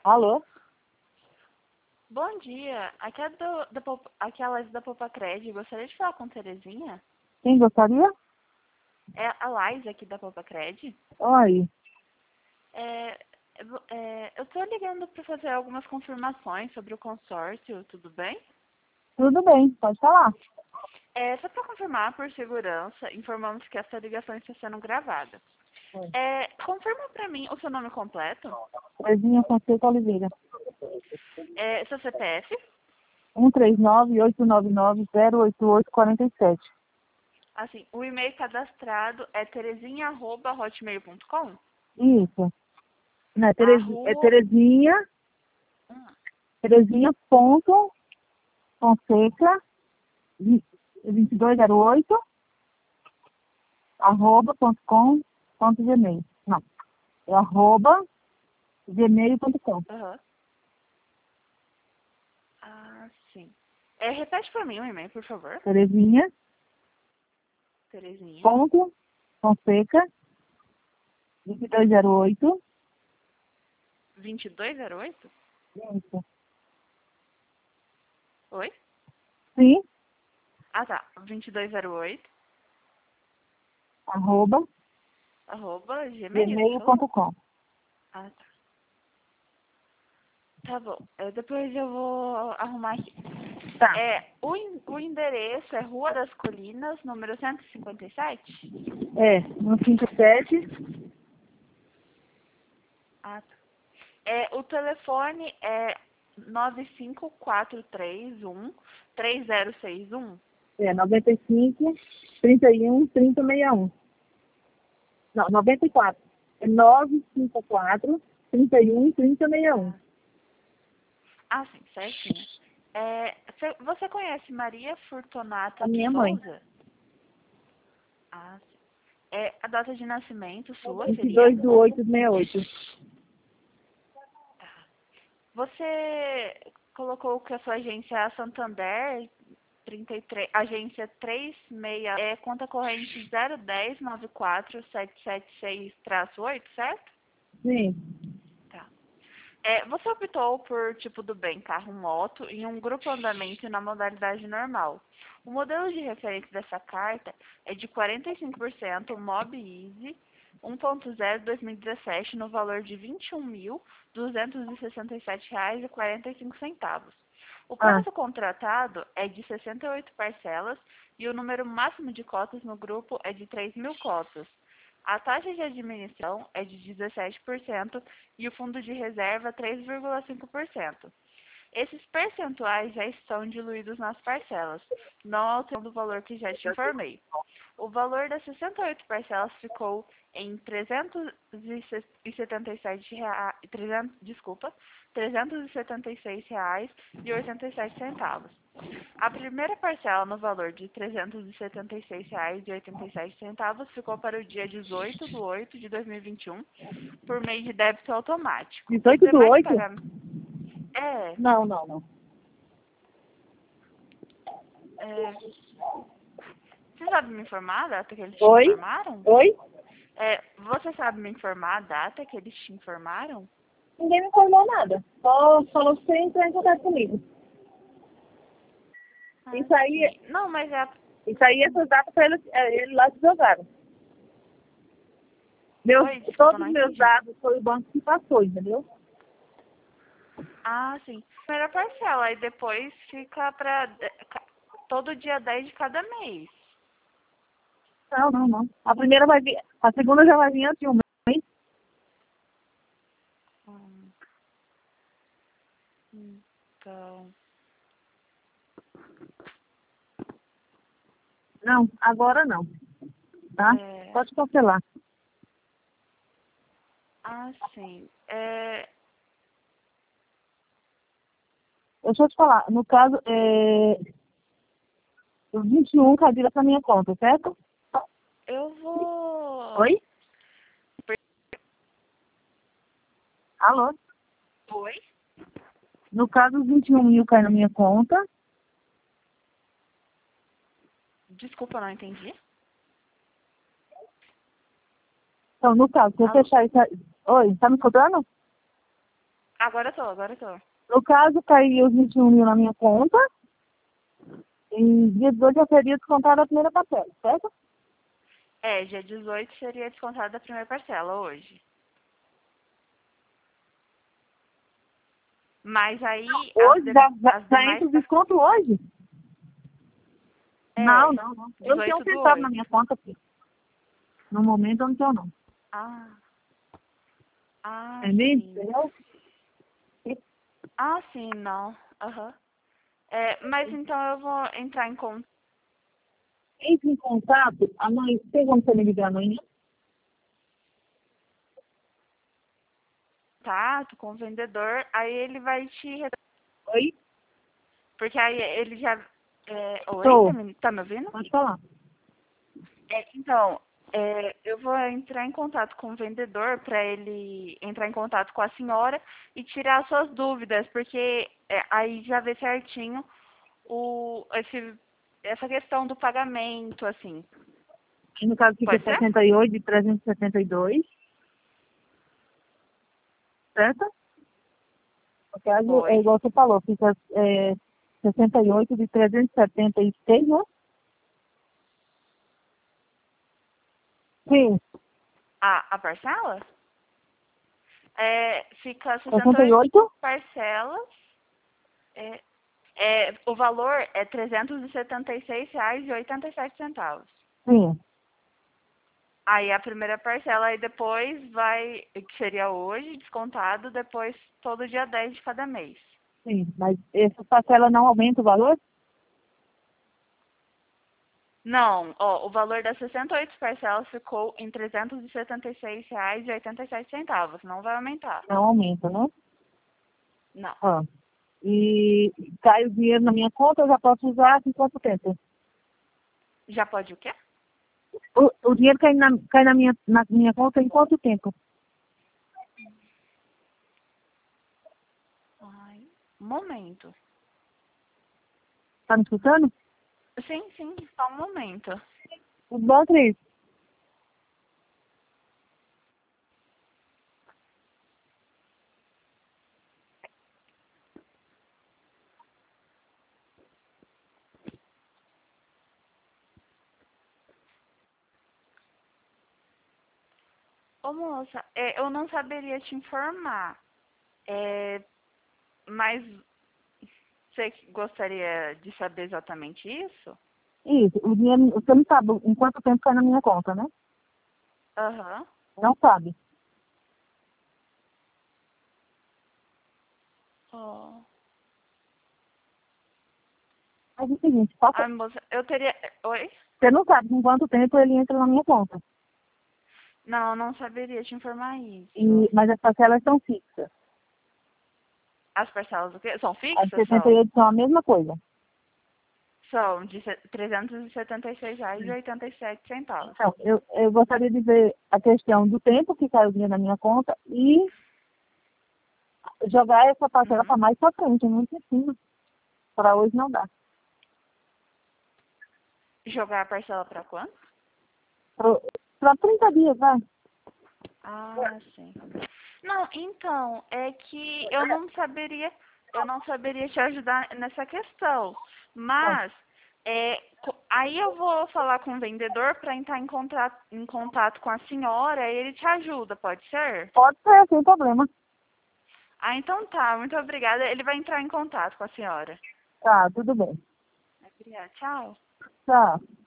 Alô? Bom dia, aqui é aqui é a Laís da Popacred. Gostaria de falar com Terezinha? Quem gostaria? É a Laís aqui da Popacred. Oi. Eu estou ligando para fazer algumas confirmações sobre o consórcio, tudo bem? Tudo bem, pode falar. Só para confirmar, por segurança, informamos que essa ligação está sendo gravada. Oi. Confirma para mim o seu nome completo, Terezinha Fonseca Oliveira. seu CPF, 139-899-08847. assim, o e-mail cadastrado é terezinha@hotmail.com. Isso. Não, A É rua... Terezinha, Terezinha ponto Fonseca 2208 @.com.gmail. Não, é @gmail.com. Aham. Ah, sim. Repete para mim o e-mail, por favor. Terezinha Terezinha. ponto Fonseca 2208. 2208? Isso. Oi? Sim, Ah, tá. 2208, @ @gmail, você falou? gmail.com. Ah, tá. Tá bom. Depois eu vou arrumar aqui. Tá. O endereço é Rua das Colinas, número 157? No 57. Ah, tá. O telefone é 95431-3061. 95 31 3061. Não, 94. É 954 31 3061. Ah, sim, certinho. Você conhece Maria Fortunata A de minha mãe. Souza? Ah, sim. A data de nascimento sua seria? 22/8/68. Tá. Você colocou que a sua agência é a Santander 33, agência 36, conta corrente 010-94776-8, certo? Sim. Tá. Você optou por tipo do bem, carro, moto, em um grupo andamento na modalidade normal. O modelo de referência dessa carta é de 45% Mob Easy 1.0 2017 no valor de R$ 21.267,45. O Ah, prazo contratado é de 68 parcelas e o número máximo de cotas no grupo é de 3.000 cotas. A taxa de administração é de 17% e o fundo de reserva 3,5%. Esses percentuais já estão diluídos nas parcelas, não alterando o valor que já te informei. O valor das 68 parcelas ficou em R$ 376,87. A primeira parcela no valor de R$ 376,87 ficou para o dia 18/8 de 2021 por meio de débito automático. Os 18/8? demais pagamentos... Não, não, não. é, Você sabe me informar a data que eles te Oi? informaram? Oi? Você sabe me informar a data que eles te informaram? Ninguém me informou nada. Só falou que você entrar em contato comigo. Ah, Isso aí, sim. Não, mas essas datas pra ele lá se jogaram. Oi, desculpa, Todos não os meus entendi. dados foi o banco que passou, entendeu? Ah, sim. Primeira parcela, e depois fica para todo dia 10 de cada mês. Não, não, não. A primeira vai vir, a segunda já vai vir antes de um mês. Hum, Então... Não, agora não. Tá? É... Pode cancelar. Ah, sim. Deixa eu te falar, no caso, o 21 cai direto na minha conta, certo? Eu vou... Oi? Alô? Oi? No caso, os 21 mil cai na minha conta. Desculpa, não entendi. Então, no caso, se eu Alô? fechar isso aí... Oi, tá me escutando? Agora eu tô. No caso, caiu os 21 mil na minha conta. E dia 18 eu seria descontado a primeira parcela, certo? É, dia 18 seria descontada a primeira parcela hoje. Mas aí Hoje, as já demais... entra o desconto hoje? Não, É, não, não. Eu não tenho um 18 do centavo na 8. minha conta, filho. No momento eu não tenho, não. Ah, Entendeu? sim. Entendeu? Ah, sim, não. Aham. É, mas então eu vou entrar em Entre em contato, amanhã, tem como você me ligar amanhã? contato com o vendedor, aí ele vai Oi? porque aí ele já... Oi, Estou. tá me ouvindo? Pode falar. Então, eu vou entrar em contato com o vendedor para ele entrar em contato com a senhora e tirar as suas dúvidas, porque aí já vê certinho essa questão do pagamento, assim. Aí, no caso, fica Pode ser? 68 de 372, certo? No caso, é Oi. igual você falou, fica 68 de 376, né? Sim, A parcela? Fica 68 68? parcelas. É, o valor é R$ 376,87. Sim, Aí a primeira parcela, aí depois vai, que seria hoje, descontado, depois todo dia 10 de cada mês. sim. Mas essa parcela não aumenta o valor? Não, ó, o valor das 68 parcelas ficou em R$ 376,87. Não vai aumentar. Não aumenta, né? Não. Ah. E cai o dinheiro na minha conta, eu já posso usar em quanto tempo? Já pode o quê? O dinheiro cai na minha conta em quanto tempo? Ai, um momento. Tá me escutando? Sim, sim, só um momento. Bom, Cris. Ô moça, eu não saberia te informar, é, mas você gostaria de saber exatamente isso? Isso, o dinheiro, você não sabe em quanto tempo cai na minha conta, né? Aham. Não sabe. Ó. Mas é o seguinte, passa, Ai, moça, eu teria... Oi? você não sabe em quanto tempo ele entra na minha conta. Não, eu não saberia te informar isso. Mas as parcelas são fixas. As parcelas do quê? São As fixas? São. 68 são a mesma coisa. São de R$ 376,87. Então, eu gostaria de ver a questão do tempo que caiu o dinheiro na minha conta e jogar essa parcela Uhum. para mais para frente, muito em cima. Para hoje não dá. Jogar a parcela para quando? Para 30 dias, vai. Ah, sim. Não, então, é que eu não saberia te ajudar nessa questão. Pode, Mas, aí eu vou falar com o vendedor para entrar em contato com a senhora e ele te ajuda, pode ser? pode ser, sem problema. Ah, então tá, muito obrigada. Ele vai entrar em contato com a senhora. Tá, tudo bem. Obrigada, tchau. Tchau.